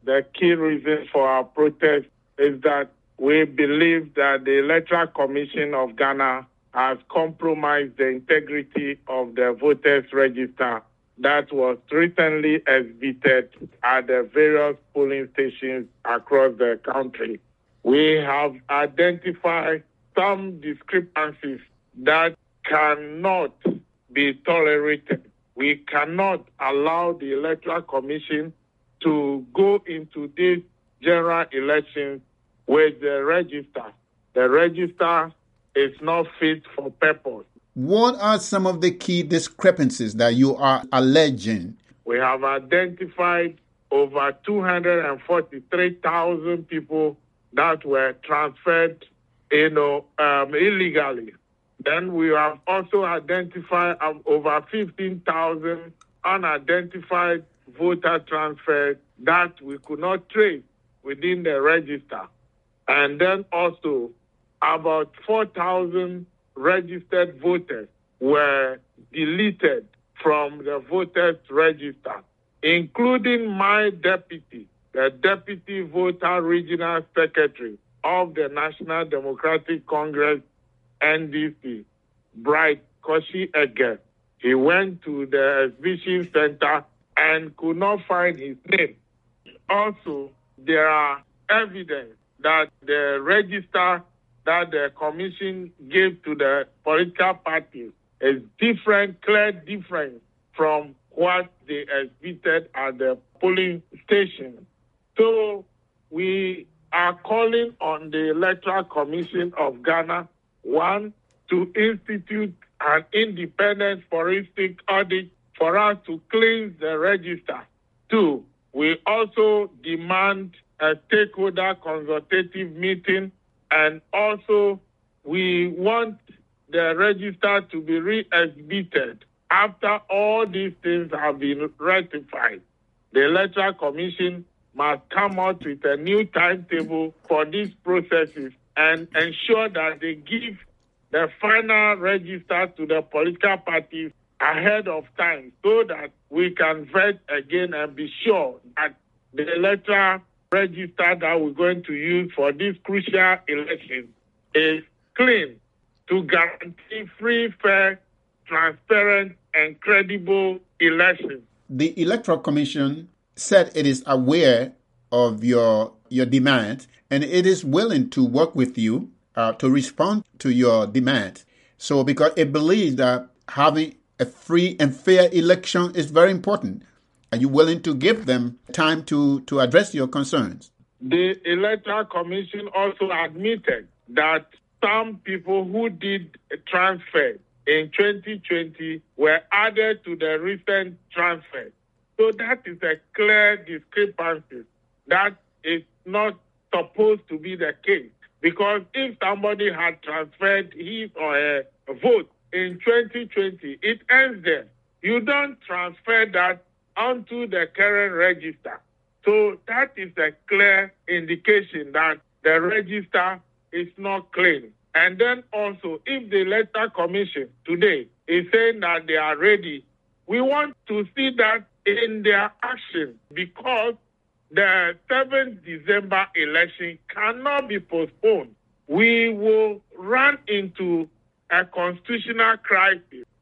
the key reason for our protest is that we believe that the Electoral Commission of Ghana has compromised the integrity of the voters' register that was recently exhibited at the various polling stations across the country. We have identified some discrepancies that cannot be tolerated. We cannot allow the Electoral Commission to go into these general elections with the register. The register is not fit for purpose. What are some of the key discrepancies that you are alleging? We have identified over 243,000 people that were transferred, illegally. Then we have also identified over 15,000 unidentified voter transfers that we could not trace within the register. And then also about 4,000 registered voters were deleted from the voters register, including my deputy, the Deputy Voter Regional Secretary of the National Democratic Congress, NDC, Bright Koshi Ege. He went to the exhibition center and could not find his name. Also, there are evidence that the register that the commission gave to the political parties is different, clear difference from what they exhibited at the polling station. So we are calling on the Electoral Commission of Ghana, one, to institute an independent forensic audit for us to cleanse the register. Two, we also demand a stakeholder consultative meeting, and also we want the register to be re-exhibited after all these things have been ratified. The Electoral Commission must come out with a new timetable for these processes and ensure that they give the final register to the political parties ahead of time so that we can vet again and be sure that the electoral register that we're going to use for this crucial election is clean to guarantee free, fair, transparent, and credible elections. The Electoral Commission said it is aware of your demand and it is willing to work with you to respond to your demand. So because it believes that having a free and fair election is very important. Are you willing to give them time to address your concerns? The Electoral Commission also admitted that some people who did a transfer in 2020 were added to the recent transfer. So that is a clear discrepancy. That is not supposed to be the case. Because if somebody had transferred his or her vote in 2020, it ends there. You don't transfer that onto the current register. So that is a clear indication that the register is not clean. And then also, if the Electoral Commission today is saying that they are ready, we want to see that in their action because the 7th December election cannot be postponed. We will run into a constitutional crisis